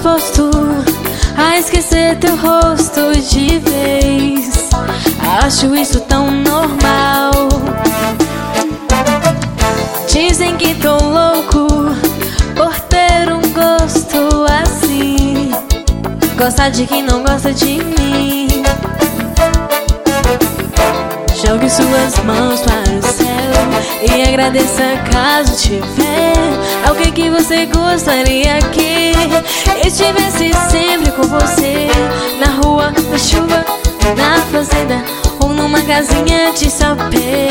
disposto a esquecer teu rosto de vez. Acho isso tão normal. Dizem que tô louco por ter um gosto assim. Gosta de quem não gosta de mim. Jogue suas mãos para o céu e agradeça caso tiver alguém que você gostaria que estivesse sempre com você. Na rua, na chuva, na fazenda ou numa casinha de sapê.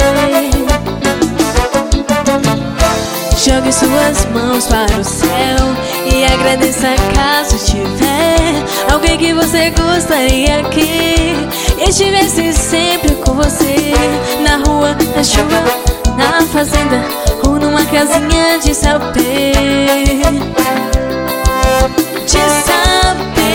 Jogue suas mãos para o céu e agradeça caso tiver alguém que você gostaria que estivesse sempre com você. Na rua, na chuva, na fazenda ou numa casinha de sapê. De sapê.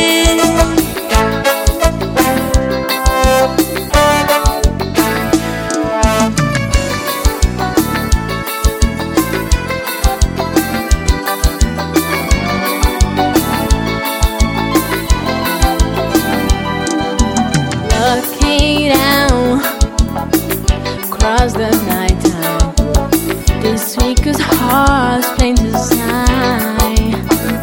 Looking down across the night time, this week's heart's plain design.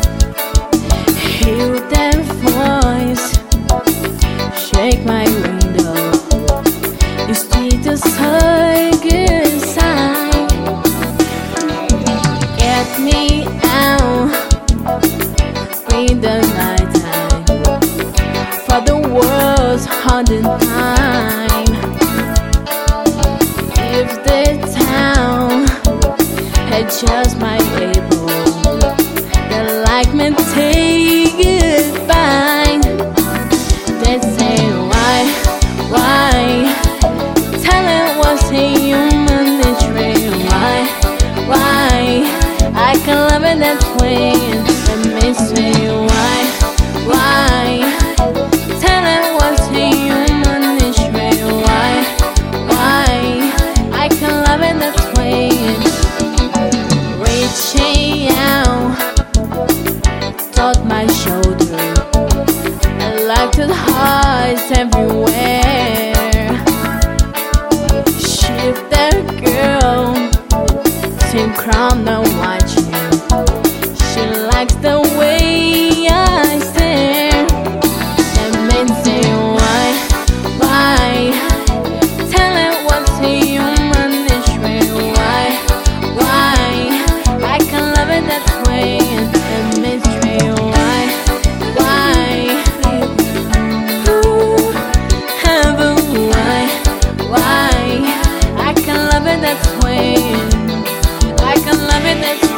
Hear that voice shake my window. It's sweet to say good sign. Get me out in the night time for the world's haunted time. If the town had just my label, they'd like me take it fine. They'd say why? Tell it what's a human nature. Why? I can love it that way and may say why? Tell it what's a human nature. Why? I can love it that way. Reaching out toward my shoulder, I like the hearts everywhere. Shift that girl, same crown now watching. She likes the way I stare. That men say why? Tell it what's a human nature. Why? I can love it that way and mystery. Why? Ooh, heaven, why? I can love it that way. I can love it that way.